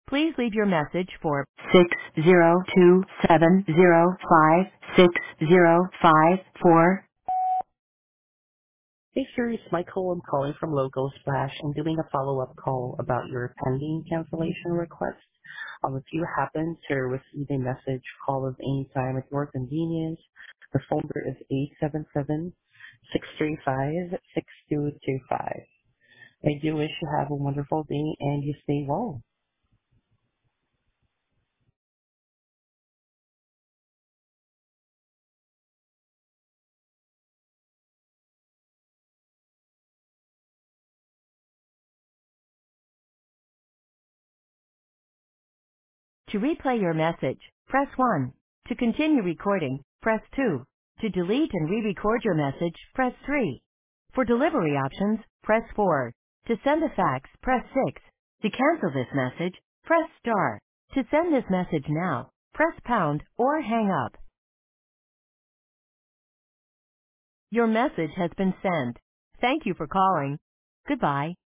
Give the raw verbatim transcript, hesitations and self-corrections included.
Please leave your message for six zero two seven zero five six zero five four. Hey, sir, it's Michael. I'm calling from Logo Splash. I'm doing a follow-up call about your pending cancellation request. Um, if you happen to receive a message, call us anytime at your convenience. The phone number is eight seven seven, six three five, six two two five. I do wish you have a wonderful day and you stay well. To replay your message, press one. To continue recording, press two. To delete and re-record your message, press three. For delivery options, press four. To send a fax, press six. To cancel this message, press star. To send this message now, press pound or hang up. Your message has been sent. Thank you for calling. Goodbye.